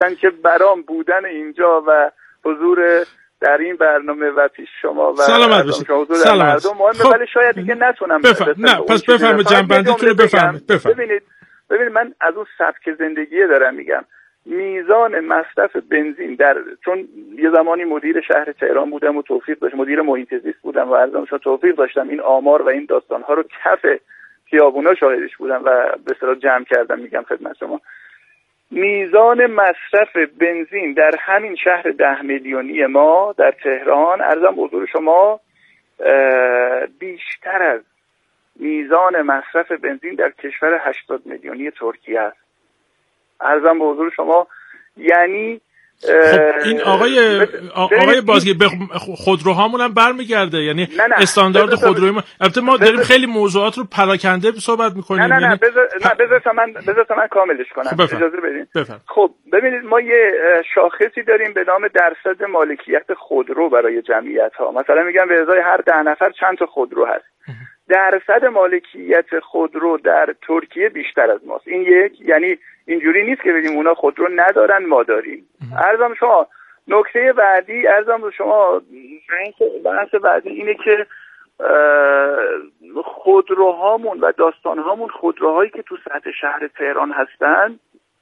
هستن که برام بودن اینجا و حضور در این برنامه و پیش شما و حضور مردم مهمه، ولی شاید دیگه نتونم نه پس بفرمایید جنبندیتون رو بفرمایید. ببینید من از اون سبک زندگی دارم میگم. میزان مصرف بنزین چون یه زمانی مدیر شهر تهران بودم و توفیق داشتم، مدیر محیط زیست بودم و ارزم شما توفیق داشتم این آمار و این داستان‌ها رو کف خیابونا شاهدش بودم و به اصطلاح جمع کردم میگم خدمت شما. میزان مصرف بنزین در همین شهر 10 میلیونی ما در تهران ارزم حضور شما بیشتر از میزان مصرف بنزین در کشور 80 میلیونی ترکیه است. ارزم به حضور شما یعنی خب این آقای بازگیر به خودروهامون هم برمیگرده، یعنی استاندارد خودروی ما. البته ما داریم خیلی موضوعات رو پراکنده صحبت میکنیم. نه بذار من کاملش کنم. خب اجازه بدین. خب ببینید ما یه شاخصی داریم به نام درصد مالکیت خودرو برای جمعیت ها. مثلا میگم به ازای هر 10 نفر چند تا خودرو هست. درصد مالکیت خودرو در ترکیه بیشتر از ماست. این یک، یعنی اینجوری نیست که بگیم اونا خودرو ندارن ما داریم. عرضم شما نکته بعدی، عرضم شما بحث بعدی اینه که خودروهامون و داستانهامون، خودروهایی که تو سطح شهر تهران هستن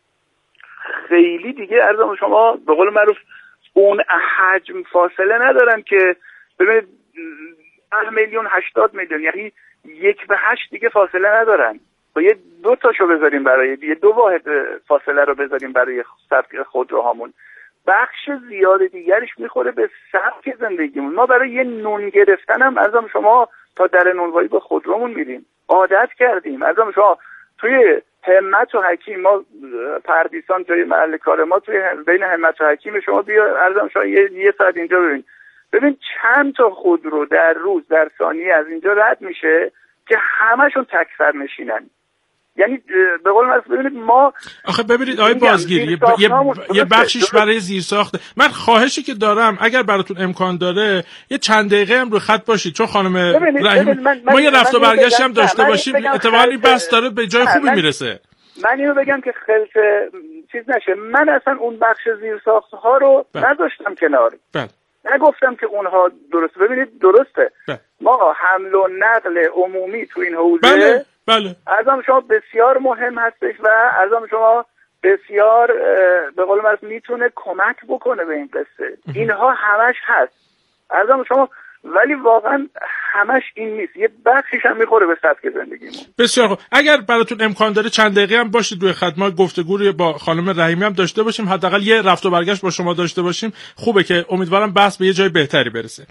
خیلی دیگه عرضم شما به قول معروف اون حجم فاصله ندارن که ببینید 10 میلیون 80 میلیون یعنی 1/8 دیگه فاصله ندارن. با یه 2 تاشو بذاریم برای 2 واحد فاصله رو بذاریم برای سبک خودروهامون، بخش زیاد دیگرش میخوره به سبک زندگیمون. ما برای یه نون گرفتن هم ازم شما تا در نونوایی با خودرومون میریم، عادت کردیم. ازم شما توی همت و حکیم، ما پردیسان توی محل کار ما توی بین همت و حکیم شما بیا ازم شما یه ساعت اینجا ببین چند تا خودرو در روز در ثانیه از اینجا رد میشه که همشون تک سر نشینن. یعنی به قول من ببینید ما آخه ببینید آقای بازگیر یه بخشیش برای زیرساخت. من خواهشی که دارم اگر براتون امکان داره یه چند دقیقه هم رو خط باشید، چون خانم رحیم ما یه رفت و برگشت هم داشته باشیم، اتفاقا این بحث داره به جای خوبی میرسه. من اینو بگم که خلط چیز نشه، من اصلا اون بخش زیرساخت ها رو نذاشتم کنار. نگفتم که اونها درسته. ببینید درسته ما حمل و نقل عمومی تو این حوزه بله. ارزم شما بسیار مهم هستش و ارزم شما بسیار به قول من میتونه کمک بکنه به این قصه. اینها همش هست ارزم شما، ولی واقعا همش این نیست، یه بخشیش هم میخوره به سبک زندگیمون. بسیار خوب، اگر براتون امکان داره چند دقیقه هم باشید روی خط، ما گفتگو با خانم رحیمی هم داشته باشیم، حداقل یه رفت و برگشت با شما داشته باشیم. خوبه که امیدوارم بحث به یه جای بهتری برسه.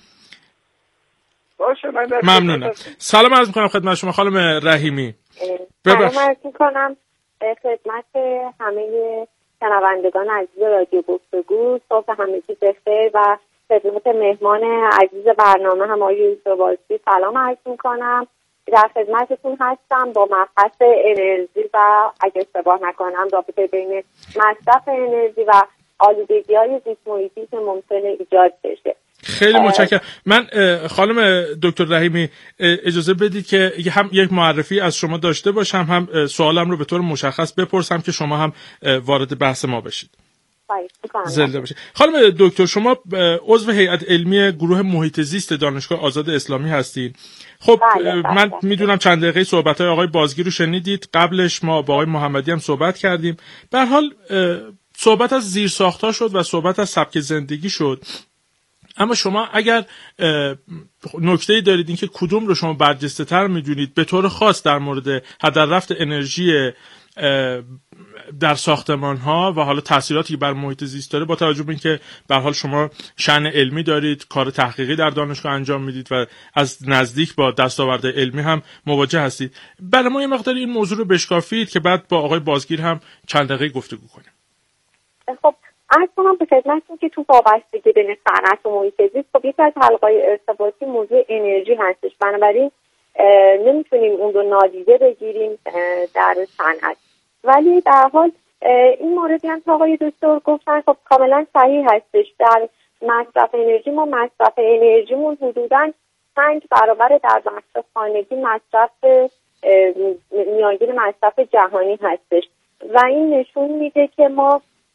باشه ممنونم. سلام عرض می‌کنم خدمت شما خانم رحیمی. سلام عرض می‌کنم خدمت همه شنوندگان عزیز رادیو گفتگو. صبح همگی بخیر و خدمت مهمان عزیز برنامه هم آقای یوسف بازی سلام عرض می‌کنم. در خدمتتون هستم با مبحث انرژی و اگه اشتباه نکنم رابطه بین مصرف انرژی و آلودگی‌های زیست محیطی که ممکنه ایجاد بشه. خیلی متشکرم. من خانم دکتر رحیمی اجازه بدید که هم یک معرفی از شما داشته باشم، هم سوالم رو به طور مشخص بپرسم که شما هم وارد بحث ما بشید. زنده باشید. خانم دکتر شما عضو هیئت علمی گروه محیط زیست دانشگاه آزاد اسلامی هستید. خب من میدونم چند دقیقه صحبت‌های آقای بازگیر رو شنیدید، قبلش ما با آقای محمدی هم صحبت کردیم. به هر حال صحبت از زیرساخت‌ها شد و صحبت از سبک زندگی شد. اما شما اگر نکته‌ای دارید اینکه کدوم رو شما برجسته‌تر می‌دونید به طور خاص در مورد هدر رفت انرژی در ساختمان‌ها و حالا تأثیراتی بر محیط زیست داره، با توجه به اینکه به هر حال شما شأن علمی دارید، کار تحقیقی در دانشگاه انجام میدید و از نزدیک با دستاورد علمی هم مواجه هستید، برای ما یه مقدار این موضوع رو بشکافید که بعد با آقای بازگیر هم چند دقیقه گفتگو کنیم. خب عرض کنم به خدمتتون که تو وابستگی بین صنعت و محیط زیست خب یکی از حلقه‌های ارتباطی موضوع انرژی هستش، بنابراین نمیتونیم اون رو نادیده بگیریم در صنعت. ولی در حال این موردی هم که آقای دکتر گفتن خب کاملا صحیح هستش. در مصرف انرژی ما مصرف انرژیمون حدوداً 5 برابر در مصرف خانگی مصرف میانگین مصرف جهانی هستش و این نشون میده که ما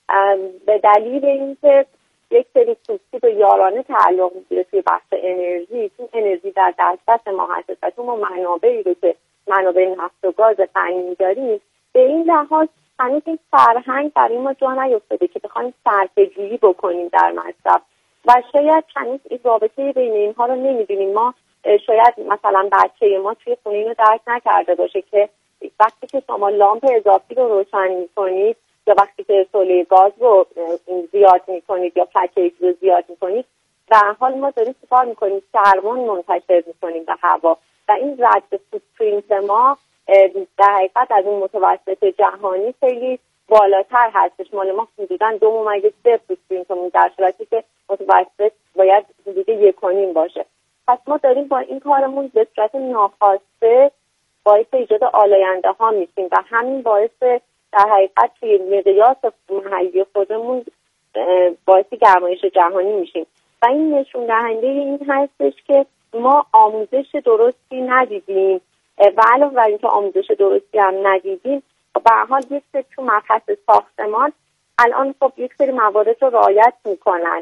به دلیل اینکه یک سری سوبسید و یارانه تعلق میگیره توی بخش انرژی، چون انرژی در دسترس ما هست و چون ما منابعی رو که منابع نفت و گاز غنی داریم، به این لحاظ هنوز این فرهنگ برای ما جا نیفتاده که بخوایم صرفه‌جویی بکنیم در مصرف و شاید هنوز این رابطه بین اینها رو نمی‌دونیم. ما شاید مثلا بچه ما توی خونه اینو درک نکرده باشه که وقتی که شما لامپ اضافی رو روشن می‌کنید یا وقتی که سوله گاز رو زیاد می‌کنید یا پکیج رو زیاد می‌کنید، در حال ما داریم چیکار می‌کنیم؟ کربن منتشر می‌کنیم به هوا و این رد فوتپرینت ما در حقیقت از اون متوسط جهانی خیلی بالاتر هستش. مال ما حدوداً 2.3 فوتپرینتمون در صورتی که متوسط باید حدود 1.5 باشه. پس ما داریم با این کارمون به صورت ناخواسته باعث ایجاد آلاینده ها میشیم و همین باعث در حقیقت توی مقیاس محلی خودمون باعث گرمایش جهانی میشیم و این نشون دهنده این هستش که ما آموزش درستی ندیدیم و علاوه بر اینکه آموزش درستی هم ندیدیم، به هر حال یک سری تو مبحث ساختمان الان خب یک سری موارد رو رعایت میکنن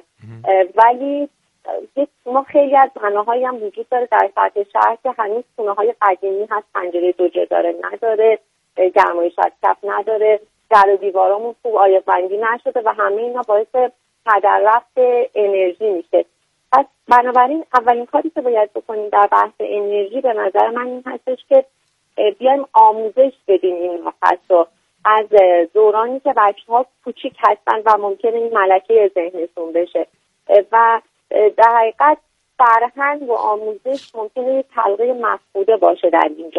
ولی ما خیلی از بناهایی هم وجود داره در سطح شهر که هنوز خونه‌های قدیمی هست، پنجره دو جداره نداره، گرمایش از کف نداره، در و دیوارامون خوب عایق‌بندی نشده و همه اینا باعث هدر رفت انرژی میشه. پس بنابراین اولین کاری که باید بکنیم در بحث انرژی به نظر من این هستش که بیایم آموزش بدیم این مبحث رو از دورانی که بچه‌ها کوچیک هستن و ممکنه این ملکه ذهنشون بشه و در حقیقت فرهنگ و آموزش ممکنه یه تلقی مفقوده باشه در اینجا.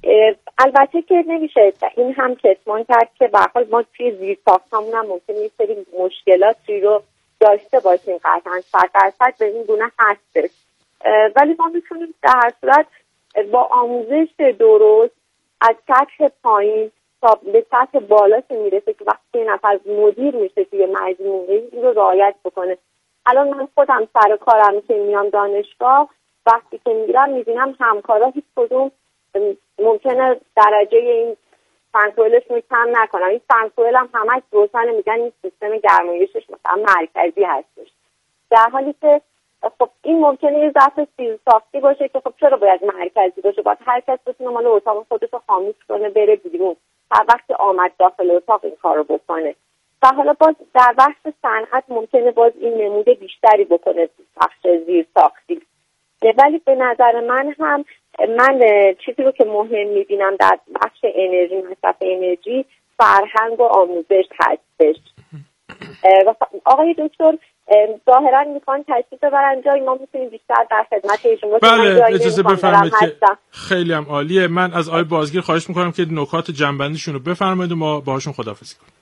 البته که نمیشه این هم کتمان کرد که به هر حال ما توی زیرساختمون هم ممکنه یه سری مشکلاتی رو داشته باشیم، قطعاً 100% به این گونه هستش، ولی ما میتونیم در هر صورت با آموزش درست از سطح پایین تا به سطح بالا که میرسه که وقتی یه نفر مدیر میشه توی مجموعه این رو رعایت بکنه. الان من خودم سر کارم که میام دانشگاه وقتی که میرم میبینم همکارا هیچ کدوم ممکنه درجه این فنکوئلشون رو کم نکنم. این فنکوئل هم همش روشن میگن این سیستم گرمایشش مثلا مرکزی هستش، در حالی که خب این ممکنه یه ضعف ساختی باشه که خب چرا باید مرکزی باشه؟ باید هر کس بتونه مال اتاق خودش رو خاموش کنه بره بیرون، هر وقت آمد داخل اتاق این کارو بکنه. و حالا باز در بخش صنعت ممکنه باز این نمود بیشتری بکنه بخش زیر ساختی، ولی به نظر من چیزی رو که مهم میبینم در بخش انرژی، مصرف انرژی، فرهنگ و آموزش هستش. آقای دکتر ظاهرا میخوان تشریف ببرن جایی، ما میتونیم بیشتر در خدمت ایشون باشیم. بله اجازه بفرمایید که خیلی هم عالیه. من از آقای بازگیر خواهش میکنم که نکات جنبندیشون رو بفرمایید و ما باهاشون خداحافظی کنیم.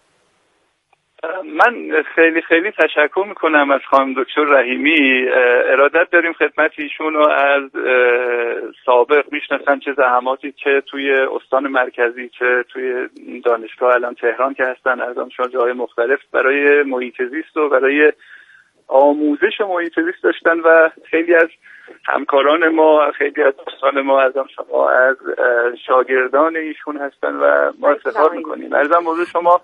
من خیلی خیلی تشکر میکنم از خانم دکتر رحیمی. ارادت داریم خدمت ایشون رو از سابق میشناسن، چه زحماتی که توی استان مرکزی چه توی دانشگاه الان تهران که هستن، از دانشگاه جای مختلف برای محیط زیست و برای آموزش محیط زیست داشتن و خیلی از همکاران ما، خیلی از دوستان ما از شما از شاگردان ایشون هستن و ما افتخار میکنیم. عرضم موضوع شما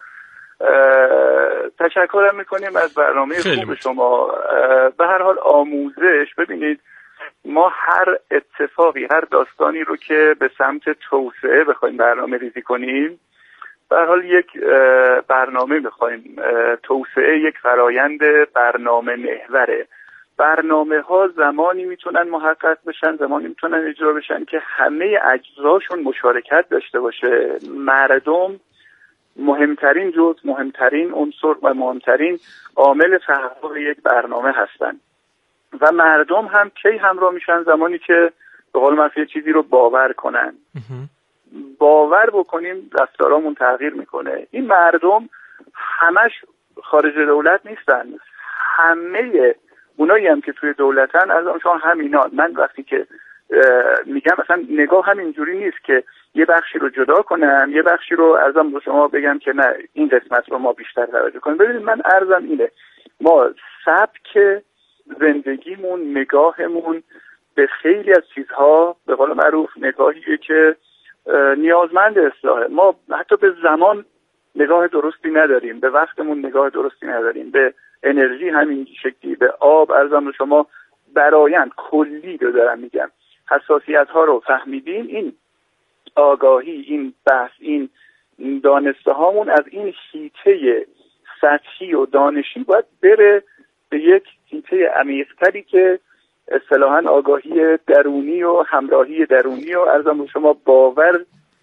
تشکرم میکنیم از برنامه خوب شما. به هر حال آموزش، ببینید ما هر اتفاقی، هر داستانی رو که به سمت توسعه بخوایم برنامه ریزی کنیم، به هر حال یک برنامه میخوایم. توسعه یک فرایند برنامه محوره. برنامه ها زمانی میتونن محقق بشن، زمانی میتونن اجرا بشن که همه اجزاشون مشارکت داشته باشه. مردم مهمترین جزء، مهمترین عنصر و مهمترین عامل تحقق یک برنامه هستن و مردم هم کی همراه میشن؟ زمانی که به قول معروف چیزی رو باور کنن. باور بکنیم رفتارامون تغییر میکنه. این مردم همش خارج دولت نیستن، همه اونایی هم که توی دولتن از آنشان همینان. من وقتی که میگم مثلا نگاه همینجوری نیست که یه بخشی رو جدا کنم، یه بخشی رو ارزم به شما بگم که نه این قسمت رو ما بیشتر توجه کنیم. ببینید من ارزم اینه، ما سبک زندگیمون، نگاهمون به خیلی از چیزها به قول معروف نگاهیه که نیازمند اصلاحه. ما حتی به زمان نگاه درستی نداریم، به وقتمون نگاه درستی نداریم، به انرژی همین شکلی، به آب. عرضم به شما برایند کلی رو دارم میگم، حساسیت ها رو فهمیدیم. این آگاهی، این بحث، این دانسته هامون از این حیطه سطحی و دانشی باید بره به یک حیطه عمیق‌تری که اصطلاحاً آگاهی درونی و همراهی درونی و عرضم شما باور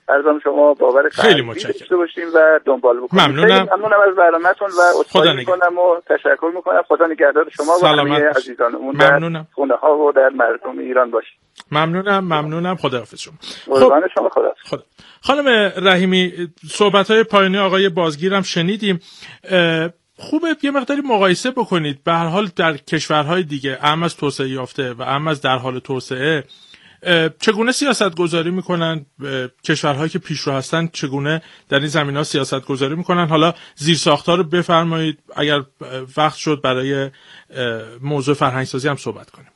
خیلی داشته باشیم و دنبال بکنیم. ممنونم از برنامه‌تون و عذرخواهی می‌کنم و تشکر می‌کنم. خدا نگهدار شما و همه عزیزانمون در خونه‌ها و در مردم ایران باشید. ممنونم. خداحافظ شما. قربان شما. خدا. خانم رحیمی، صحبت‌های پایانی آقای بازگیرم شنیدیم. خوبه یه مقداری مقایسه بکنید. به هر حال در کشورهای دیگه، اهم از توسعه یافته و اهم از در حال توسعه، چگونه سیاست گذاری میکنن، کشورهایی که پیشرو هستن چگونه در این زمینه‌ها سیاست گذاری میکنن. حالا زیرساخت‌ها رو بفرمایید، اگر وقت شد برای موضوع فرهنگسازی هم صحبت کنیم.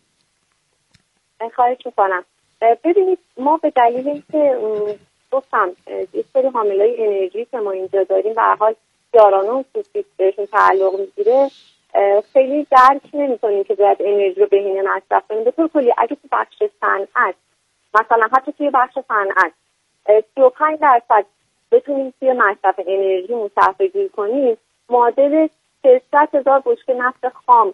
خواهش میکنم. ببینید، ما به دلیل اینکه گفتم یه سری حاملای انرژی که ما اینجا داریم به هر حال یارانه و خصوصی بهشون تعلق میگیره، خیلی درک نمی‌کنیم که باید انرژی رو بهینه مصرف کنیم. به طور کلی اگه تو بخش صنعت، مثلا حتی توی بخش صنعت 35% بتونیم توی مصرف انرژی صرفه‌جویی کنیم، معادل 600,000 بشکه نفت خام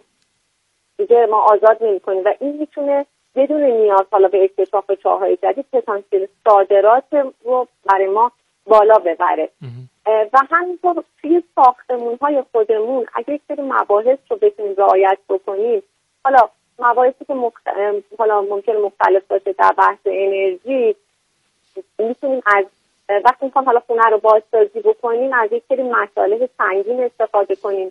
دیگه ما آزاد نمی‌کنیم و این میتونه بدون نیاز حالا به اکتشاف چاه‌های جدید پتانسیل صادرات رو برای ما بالا ببره. و همینطور توی ساختمون‌های خودمون اگه یک سری مباحث رو بتونیم رعایت بکنیم، حالا مباحثی که حالا ممکنه مختلف باشه در بحث انرژی، میتونیم از وقتی میخوام حالا خونه رو بازسازی بکنیم از یک سری مصالح سنگین استفاده کنیم.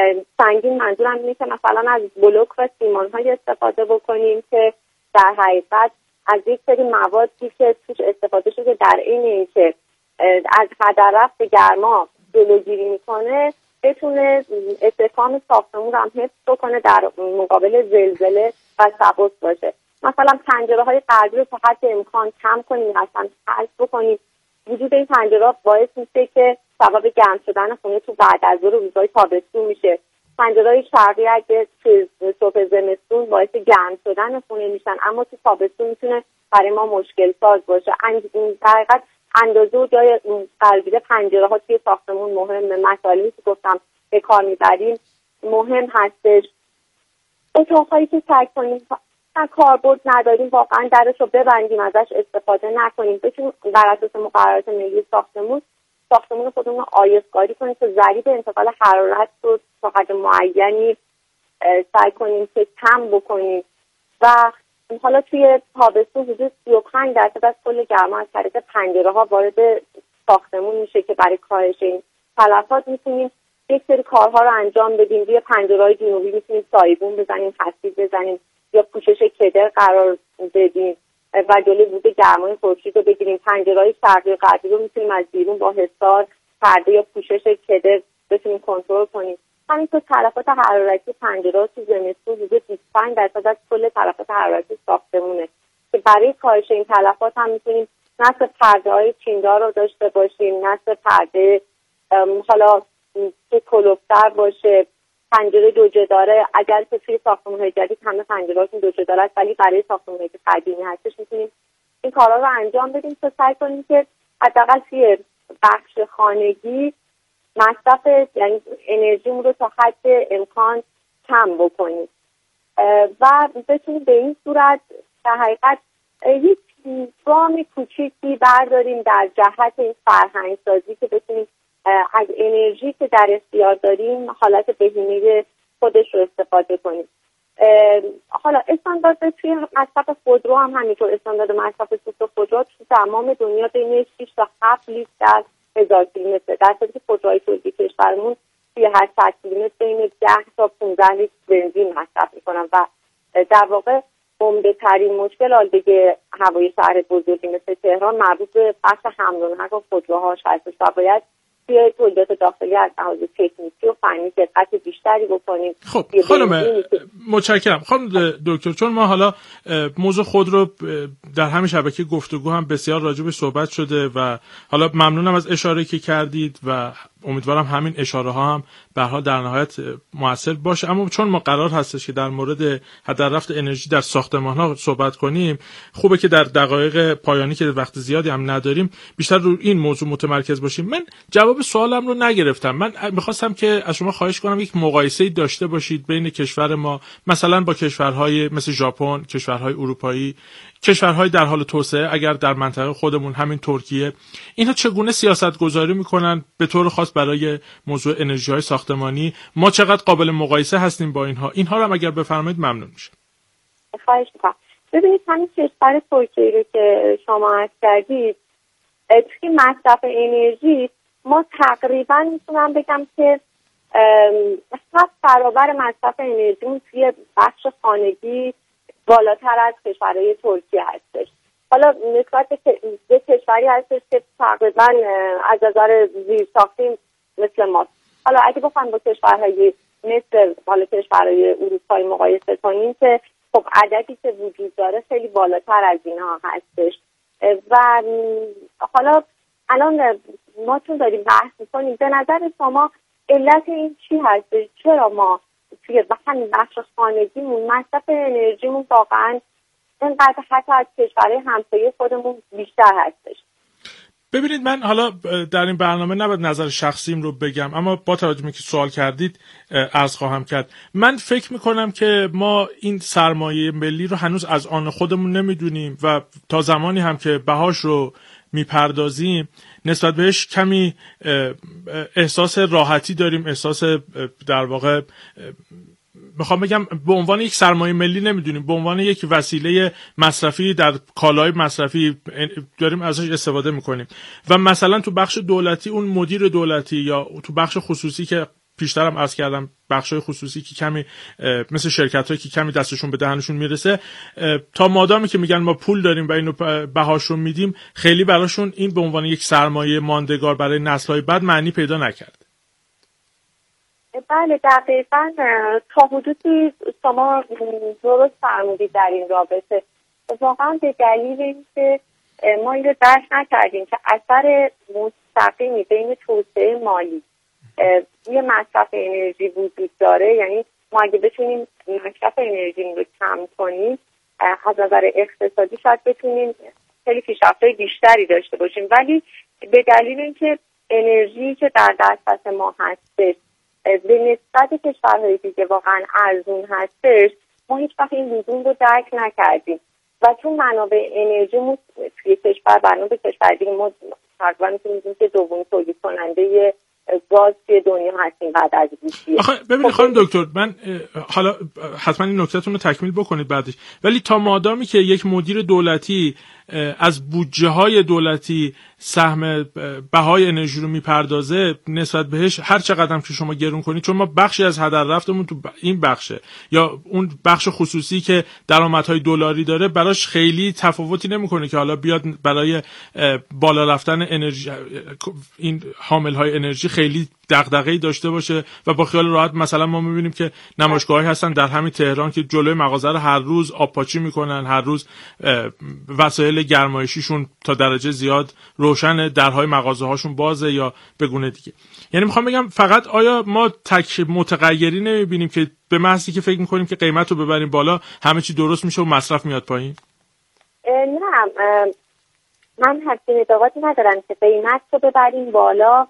سنگین منظورم اینه که مثلا از بلوک و سیمان‌های استفاده بکنیم که در حقیقت از یک سری موادی که توش استفاده شده در این اینکه از هدر رفت گرما جلوگیری میکنه بتونه استحکام ساختمون رو هم حفظ بکنه، در مقابل زلزله و سقوط باشه. مثلا پنجره‌های غربی رو تا حد امکان کم کنیم، اصلا حذف بکنیم. وجود این پنجره‌ها باعث میشه که سبب گرم شدن خونه تو بعد از ظهر روزهای تابستون میشه. پنجره‌های شرقی اگه صبح زمستون باعث گرم شدن خونه میشن، اما تو تابستون میتونه برای ما مشکل ساز باشه. در حقیقت اندازه و جای قلبیده پنجره‌ها توی ساختمون مهمه. مسائلی که گفتم به کار میبریم مهم هستش. اتاق‌هایی که سعی کنیم کاربرد نداریم واقعا درش رو ببندیم، ازش استفاده نکنیم. بتونیم بر اساس مقررات ملی ساختمون خودمون رو آیسکاری کنیم که ضریب انتقال حرارت رو تا حد معینی سعی کنیم که کم بکنیم. و حالا توی تابستون حدود 35% از کل گرما از طریق پنجره‌ها وارد ساختمون میشه که برای کاهش این تلفات میتونیم یک سری کارها رو انجام بدیم. روی پنجره‌های جنوبی میتونیم سایبون بزنیم، خسیب بزنیم یا پوشش کدر قرار بدیم و جلوی ورود گرمای خورشید رو بگیریم. پنجره‌های شرقی و غربی رو میتونیم از بیرون با حصار، پرده یا پوشش کدر بتونیم کنترل کنیم. همینطور تلفات حرارتی پنجره‌ها تو زمستون حدود 25% از کل تلفات حرارتی ساختمونه که برای کاهش این تلفات هم میتونیم نصب پرده‌های چیندار رو داشته باشیم، نصب پرده حالا که کلوفتر باشه، پنجره دو جداره. اگر که توی ساختمان‌های جدید همه پنجره‌هاشون دو جداره است ولی برای ساختمان‌هایی که قدیمی هستش میتونیم این کارا رو انجام بدیم تا سعی کنیم که حداقل توی بخش خانگی مصرف یعنی انرژیمون رو تا حد امکان کم بکنیم و بتونیم به این صورت در حقیقت یک گام کوچیکی برداریم در جهت این فرهنگ سازی که بتونیم از انرژی که در اختیار داریم حالت بهینه خودش رو استفاده کنیم. حالا استاندارد توی مصرف خودرو هم همینطور. استاندارد مصرف سوخت خودرو تو تمام دنیا بین 6 تا 7 لیتر در 1000 کیلومتر، در حالی که خودروهای تولیدی کشورمون توی هر 100 کیلومتر بین 10 تا 15 لیتر بنزین مصرف میکنن و در واقع عمده ترین مشکل آلودگی هوای شهر بزرگی مثل تهران مربوط به بخش حمل و نقل خودروهاش هستش و باید توی تولیدات داخلی از لحاظ تکنیکی و فنی دقت بیشتری بکنیم. خب خانم متشکرم. خانم دکتر، چون ما حالا موضوع خود رو در همین شبکه گفتگو هم بسیار راجع به صحبت شده و حالا ممنونم از اشاره که کردید و امیدوارم همین اشاره ها هم به هر حال در نهایت موثر باشه. اما چون ما قرار هستش که در مورد هدر رفت انرژی در ساختمان ها صحبت کنیم، خوبه که در دقایق پایانی که وقت زیادی هم نداریم بیشتر رو این موضوع متمرکز باشیم. من جواب سوالم رو نگرفتم. من میخواستم که از شما خواهش کنم یک مقایسه‌ای داشته باشید بین کشور ما مثلا با کشورهای مثل ژاپن، کشورهای اروپایی، کشورهای در حال توسعه اگر در منطقه خودمون همین ترکیه، اینها چگونه سیاست گذاری میکنن به طور خاص برای موضوع انرژی های ساختمانی. ما چقدر قابل مقایسه هستیم با اینها رو هم اگر بفرمایید ممنون میشم. خواهش میکنم. ببینید همین کشور ترکیه رو که شما عرض کردید، توی مصرف انرژی ما تقریبا میتونم بگم که 7 برابر مصرف انرژیمون توی بخش خانگی بالاتر از کشورهای ترکیه هستش. حالا نسبت به کشوری هستش که تقریبا از نظر زیرساختی مثل ماست. حالا اگه بخوایم با کشورهای مثل کشورهای اروپایی مقایسه کنیم که خب عددی که وجود داره خیلی بالاتر از اینها هستش. و حالا الان ما چون داریم بحث می‌کنیم، به نظر شما علت این چی هستش؟ چرا ما توی همین بخش خانگیمون مصرف انرژیمون واقعا اینقدر حتی از کشورهای همسایه خودمون بیشتر هستش؟ ببینید، من حالا در این برنامه نباید نظر شخصیم رو بگم، اما با توجه به که سوال کردید عرض خواهم کرد. من فکر میکنم که ما این سرمایه ملی رو هنوز از آن خودمون نمیدونیم و تا زمانی هم که بهاش رو میپردازیم نسبت بهش کمی احساس راحتی داریم، احساس در واقع میخوام بگم به عنوان یک سرمایه ملی نمیدونیم، به عنوان یک وسیله مصرفی در کالای مصرفی داریم ازش استفاده میکنیم. و مثلا تو بخش دولتی اون مدیر دولتی یا تو بخش خصوصی که پیشترم عرض کردم بخشای خصوصی که کمی مثل شرکت‌هایی که کمی دستشون به دهنشون میرسه، تا مادامی که میگن ما پول داریم و اینو بهاش رو میدیم، خیلی براشون این به عنوان یک سرمایه ماندگار برای نسل‌های بعد معنی پیدا نکرد. بله دقیقاً، تا حدودی شما درست فرمودید در این رابطه. واقعا به دلیل اینکه ما این رو درک نکردیم که اثر مستقیمی بین توسعه مالی یه مصرف انرژی وجود داره. یعنی ما اگه بتونیم مصرف انرژی رو کم کنیم، از نظر اقتصادی شاید بتونیم خیلی پیشرفت‌های بیشتری داشته باشیم، ولی به دلیل اینکه انرژی که در دسترس ما هستش به نسبت کشورهای دیگه واقعا ارزون هستش، ما هیچ وقت این لزوم رو درک نکردیم و چون منابع انرژیمون توی کشور برنامه به کشور دیگه ما تقریبا میتونیم که دومین تولید کننده گاز توی دنیا هستیم بعد از روسیه. ببینید خانم دکتر، من حالا حتما این نکتهتون رو تکمیل بکنید بعدش، ولی تا مادامی که یک مدیر دولتی از بودجه های دولتی سهم بهای انرژی رو میپردازه، نسبت بهش هر چقدر که شما گرون کنید، چون ما بخشی از هدر رفتمون تو این بخشه یا اون بخش خصوصی که درآمدهای دلاری داره، براش خیلی تفاوتی نمیکنه که حالا بیاد برای بالا رفتن انرژی این حاملهای انرژی خیلی دغدغه‌ای داشته باشه و با خیال راحت. مثلا ما می‌بینیم که نمایشگاه‌هایی هستن در همین تهران که جلوی مغازه رو هر روز آبپاچی میکنن، هر روز وسایل گرمایشیشون تا درجه زیاد روشن، درهای مغازه‌هاشون بازه یا به گونه دیگه. یعنی میخوام بگم فقط آیا ما تک متغیری نمی‌بینیم که به محضی که فکر می‌کنیم که قیمت رو ببریم بالا همه چی درست میشه و مصرف میاد پایین؟ نه، من همچین اعتقادی ندارم که قیمت رو ببریم بالا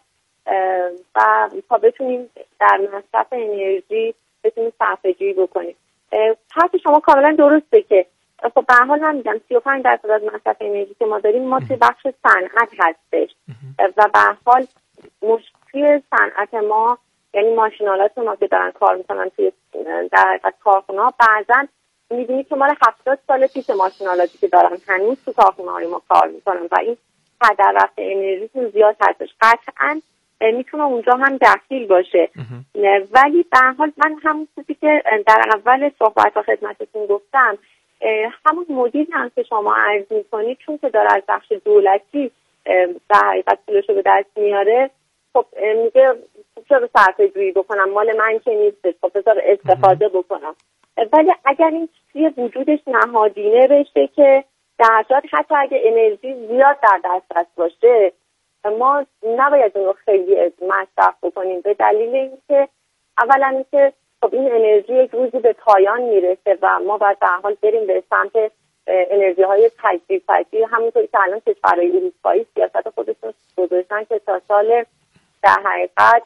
و تا بتونیم در مصرف انرژی بتونیم صرفه‌جویی بکنیم. حرف شما کاملا درسته که خب به هر حال من میگم 35% از مصرف انرژی که ما داریم ما توی بخش صنعت هستش و به هر حال مشکل صنعت ما، یعنی ماشینالات ما که دارن کار میکنن توی در کارخونه‌ها، بعضن می‌بینید که مال 70 سال پیش ماشینالاتی که دارن هنوز تو کارخونه‌های ما کار میکنن و این هدر رفت انرژی زیاد هستش. قطعاً میتونه اونجا هم دخیل باشه، ولی به هر حال من همون چیزی که در اول صحبت و خدمتتون گفتم، همون مدیری هم که شما عرض میکنید چون که داره از بخش دولتی در حقیقت پولشو به دست میاره، خب میگه چرا صرفه‌جویی بکنم، مال من که نیست، خب بذار استفاده بکنم. ولی اگر این چیزی وجودش نهادینه بشه که در صورت حتی اگه انرژی زیاد در دسترس باشه ما نباید اون رو خیلی مصرف بکنیم، به دلیل اینکه اولا اینکه خب این انرژی یک روزی به پایان میرسه و ما باید در حال بریم به سمت انرژی های تجدیدپذیر. همونطوری که الان کشورهای اروپایی سیاست خودشون گذاشتن که تا سال در حقیقت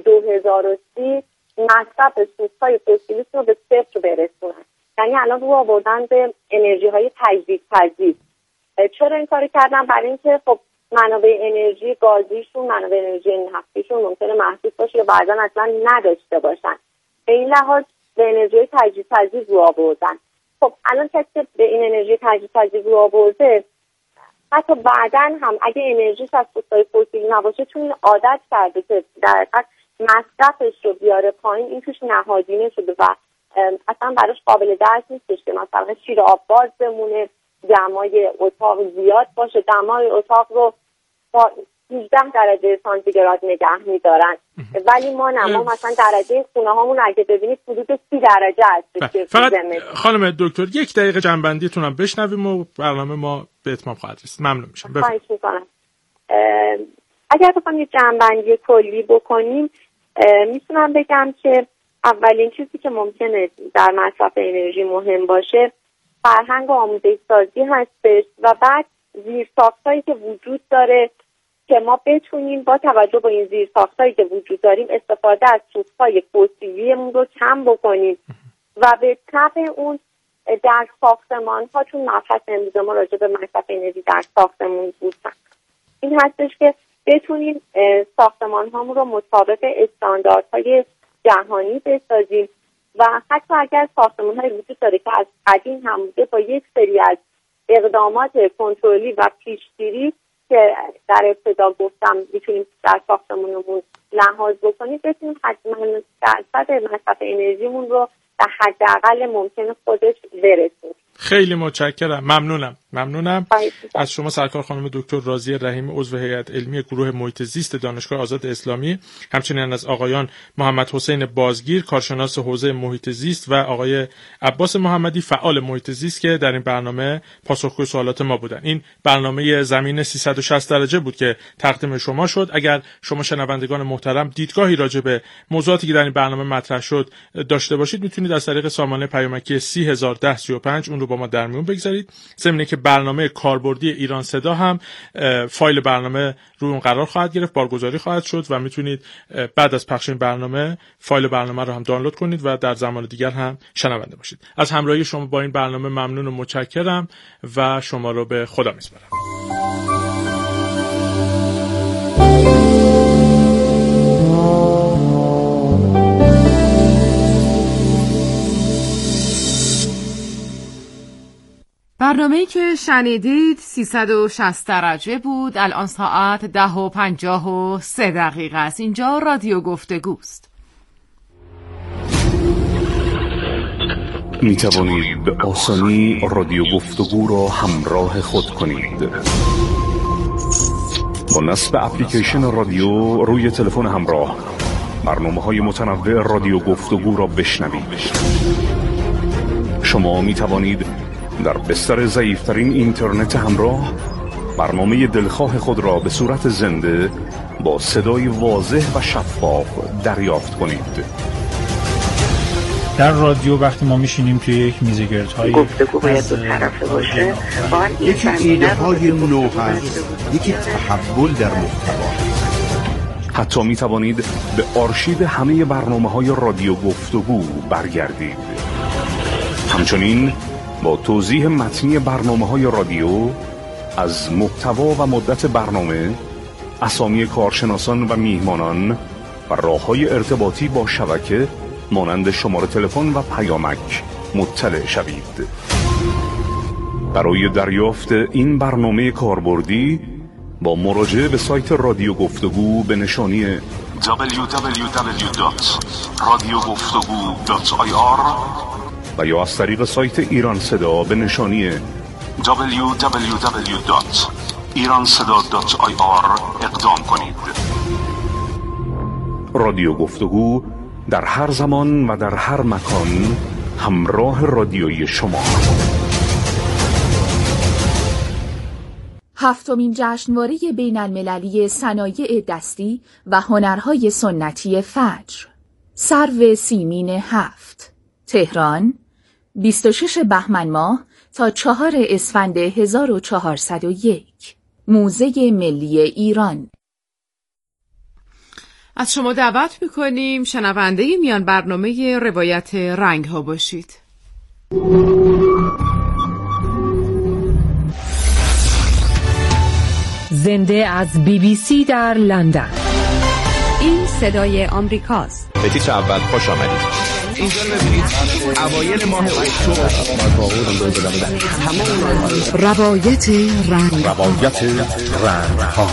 2030 مصرف سوختهای فسیلی رو به صفر برسونن. یعنی الان رو آوردن به انرژی های تجدیدپذیر. چرا این کاری کردن؟ برای اینکه خب منابع انرژی گازیشون، منابع انرژی نفتیشون ممکنه محدود باشه یا بعضا اصلا نداشته باشن. به این لحاظ به انرژی تجدیدپذیر رو آوردن. خب الان کسی به این انرژی تجدیدپذیر رو آورده، حتی بعداً هم اگه انرژیش از سوختهای فسیلی نباشه، چون عادت کرده که در حقیقت مصرفش رو بیاره پایین، این توش نهادینه شده و اصلا براش قابل درک نیستش که مثلا شیر آب باز بمونه، دمای اتاق زیاد باشه. دمای اتاق رو با 18 درجه سانتیگراد نگه می‌دارن، ولی ما مثلا درجه خونه هامون اگه ببینید حدود 30 درجه است. فقط خانم دکتر 1 دقیقه جنبندیتون هم بشنویم و برنامه ما به اتمام خواهد رسید. ممنون میشم. خواهش می‌کنم. اگر بخوام یه جنبندی کلی بکنیم، میتونم بگم که اولین چیزی که ممکنه در مصرف انرژی مهم باشه فرهنگ و آموزش سازی هستش و بعد زیرساختایی که وجود داره که ما بتونیم با توجه به این زیرساختایی که وجود داریم استفاده از سوختهای فسیلیمون رو کم بکنیم و به طبع اون در ساختمان ها، چون مبحث امروز ما راجع به مصرف انرژی در ساختمان بود، این هستش که بتونیم ساختمان هامون رو مطابق استانداردهای جهانی بسازیم و حتی اگر ساختمان های وجود داره که از قدیم هم بوده، با یک سری از اقدامات کنترلی و پیشگیری که در ابتدا گفتم میتونیم در ساختمانمون لحاظ بکنیم، بتونیم حتما درصد مصرف انرژیمون رو در حداقل ممکن خودش برسونیم. خیلی متشکرم. ممنونم از شما سرکار خانم دکتر راضیه رحیمی، عضو هیئت علمی گروه محیط زیست دانشگاه آزاد اسلامی، همچنین از آقایان محمد حسین بازگیر، کارشناس حوزه محیط زیست و آقای عباس محمدی، فعال محیط زیست که در این برنامه پاسخگوی سوالات ما بودن. این برنامه زمین 360 درجه بود که تقدیم شما شد. اگر شما شنوندگان محترم دیدگاهی راجع به موضوعاتی که در این برنامه مطرح شد داشته باشید، میتونید از طریق سامانه پیامکی 3001035 اون رو با ما در میون بگذارید. ضمن که برنامه کاربردی ایران صدا هم فایل برنامه روی اون قرار خواهد گرفت، بارگذاری خواهد شد و میتونید بعد از پخش این برنامه فایل برنامه رو هم دانلود کنید و در زمان دیگر هم شنونده باشید. از همراهی شما با این برنامه ممنون و متشکرم و شما رو به خدا میسپارم. برنامه‌ای که شنیدید 360 درجه بود. الان ساعت 10:53 است. اینجا رادیو گفتگوست. می توانید به آسانی رادیو گفتگو را همراه خود کنید. با نصب اپلیکیشن رادیو روی تلفن همراه برنامه‌های متنوع رادیو گفتگو را بشنوید. شما می توانید در بستر ضعیف‌ترین اینترنت همراه برنامه دلخواه خود را به صورت زنده با صدای واضح و شفاف دریافت کنید. در رادیو وقتی ما میشینیم توی یک میزگردهای گفتگو باید دو طرفه باشه، یکی ایده های نو هست، یکی تحول در محتوا. حتی می توانید به آرشیو همه برنامه‌های رادیو گفتگو برگردید. همچنین با توضیح متنی برنامه‌های رادیو از محتوا و مدت برنامه، اسامی کارشناسان و میهمانان و راه‌های ارتباطی با شبکه مانند شماره تلفن و پیامک مطلع شوید. برای دریافت این برنامه کاربردی با مراجعه به سایت رادیو گفتگو به نشانی www.radiogoftagoo.ir و یا از طریق سایت ایران صدا به نشانی www.iranseda.ir اقدام کنید. رادیو گفتگو در هر زمان و در هر مکان همراه رادیویی شما. هفتمین جشنواره بین المللی صنایع دستی و هنرهای سنتی فجر، سرو سیمین 7، تهران، 26 بهمن ماه تا 4 اسفند 1401، موزه ملی ایران. از شما دعوت میکنیم شنونده میان برنامه روایت رنگ ها باشید. زنده از BBC در لندن. این صدای آمریکاست. به تیتر اول خوش آمدید. اینجا ببینید اوایل ماه اکتبر روایت رنگ ها.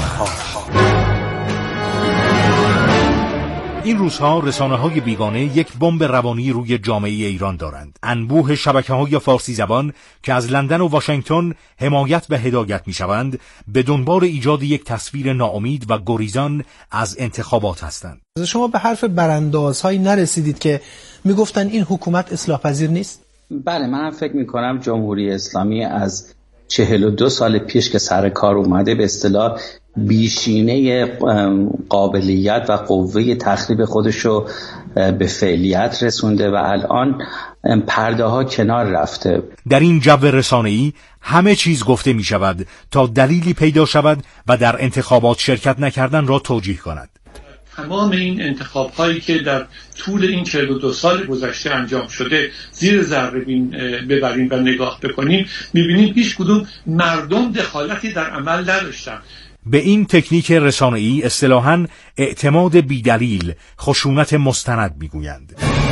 این روزها رسانه‌های بیگانه یک بمب روانی روی جامعه ایران دارند. انبوه شبکه‌های فارسی زبان که از لندن و واشنگتن حمایت و هدایت می‌شوند، به دنبال ایجاد یک تصویر ناامید و گریزان از انتخابات هستند. شما به حرف براندازهایی نرسیدید که میگفتن این حکومت اصلاح پذیر نیست؟ بله، من فکر می‌کنم جمهوری اسلامی از 42 سال پیش که سر کار اومده به اصطلاح بیشینه قابلیت و قوه تخریب خودشو به فعلیت رسونده و الان پرده ها کنار رفته. در این جو رسانه‌ای همه چیز گفته می شود تا دلیلی پیدا شود و در انتخابات شرکت نکردن را توجیه کند. تمام این انتخاب هایی که در طول این 42 سال گذشته انجام شده زیر ذره بین ببریم و نگاه بکنیم، می‌بینیم هیچ کدوم مردم دخالتی در عمل نداشتن. به این تکنیک رسانه‌ای اصطلاحاً اعتماد بی‌دلیل، خشونت مستند میگویند.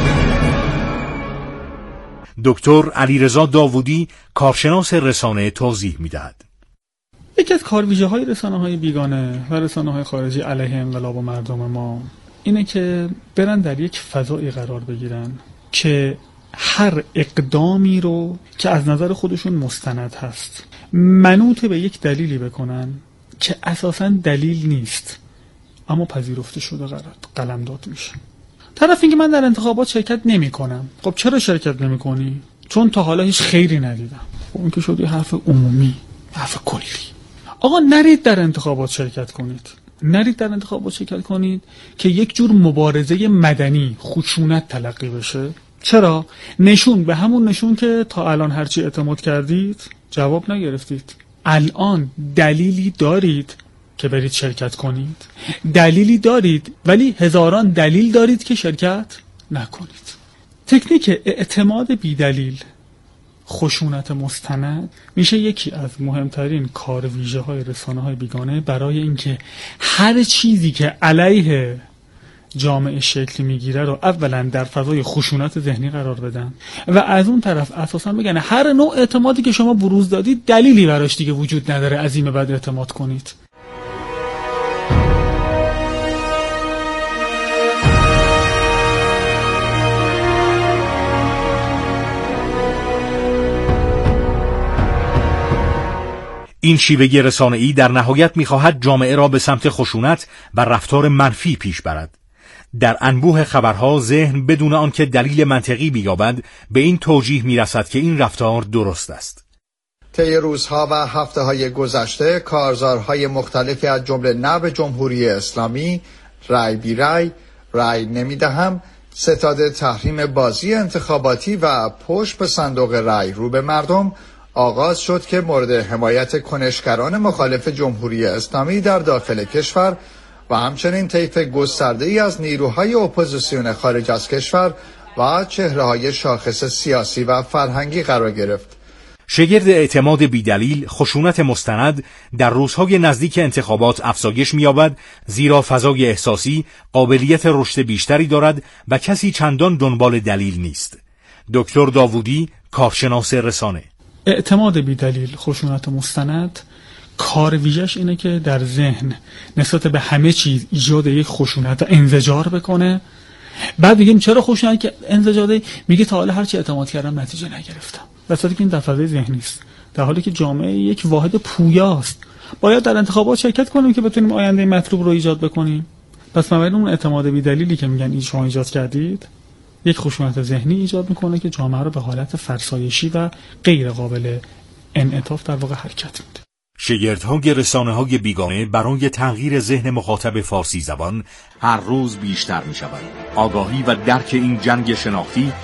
دکتر علیرضا داوودی، کارشناس رسانه، توضیح می‌دهد. یکی از کارویژه‌های رسانه‌های بیگانه و رسانه‌های خارجی علیه انقلاب و مردم ما اینه که برن در یک فضایی قرار بگیرن که هر اقدامی رو که از نظر خودشون مستند هست منوط به یک دلیلی بکنن که اساساً دلیل نیست اما پذیرفته شده قلمداد میشه. طرف اینکه من در انتخابات شرکت نمی کنم. خب چرا شرکت نمی کنی؟ چون تا حالا هیچ خیری ندیدم. خب این که شد یه حرف عمومی، حرف کلی. آقا نرید در انتخابات شرکت کنید. نرید در انتخابات شرکت کنید که یک جور مبارزه مدنی، خشونت تلقی بشه. چرا؟ به همون نشون که تا الان هرچی اعتماد کردید جواب نگرفتید. الان دلیلی دارید که برید شرکت کنید، دلیلی دارید ولی هزاران دلیل دارید که شرکت نکنید. تکنیک اعتماد بی‌دلیل، خشونت مستند میشه یکی از مهمترین کارویژه‌های رسانه‌های بیگانه برای اینکه هر چیزی که علیه جامعه شکل میگیره رو اولا در فضای خشونت ذهنی قرار بدن و از اون طرف اساسا بگن هر نوع اعتمادی که شما بروز دادید دلیلی براش دیگه وجود نداره، از این بعد اعتماد کنید. این شیوه رسانه‌ای در نهایت می‌خواهد جامعه را به سمت خشونت و رفتار منفی پیش برد. در انبوه خبرها ذهن بدون آنکه دلیل منطقی بیابد به این توجیه می‌رسد که این رفتار درست است. طی روزها و هفته‌های گذشته کارزارهای مختلفی از جمله نب جمهوری اسلامی، رای بی رای، رای نمیدهم، ستاد تحریم بازی انتخاباتی و پشت به صندوق رای رو به مردم آغاز شد که مورد حمایت کنشگران مخالف جمهوری اسلامی در داخل کشور و همچنین طیف گسترده‌ای از نیروهای اپوزیسیون خارج از کشور و چهره‌های شاخص سیاسی و فرهنگی قرار گرفت. شگرد اعتماد بی‌دلیل، خشونت مستند در روزهای نزدیک انتخابات افزایش می‌یابد، زیرا فضای احساسی قابلیت رشد بیشتری دارد و کسی چندان دنبال دلیل نیست. دکتر داوودی، کارشناس رسانه: اعتماد بی‌دلیل، خشونت مستند کار ویژش اینه که در ذهن نسبت به همه چیز ایجاد یک خشونت و انزجار بکنه. بعد میگیم چرا خشونت که انزجاره؟ میگه تا حالا هرچی اعتماد کردم نتیجه نگرفتم. واسه اینکه این در فضای ذهنی است، در حالی که جامعه یک واحد پویاست. باید در انتخابات شرکت کنیم که بتونیم آینده مطلوب رو ایجاد بکنیم. پس بنابراین اون اعتماد بی‌دلیلی که میگن شما ایجاد کردید یک خشونت ذهنی ایجاد میکنه که جامعه رو به حالت فرسایشی و غیر قابل انعطاف در واقع حرکت میده. شگردهای رسانه‌های بیگانه برای تغییر ذهن مخاطب فارسی زبان هر روز بیشتر می‌شوند. آگاهی و درک این جنگ شناختی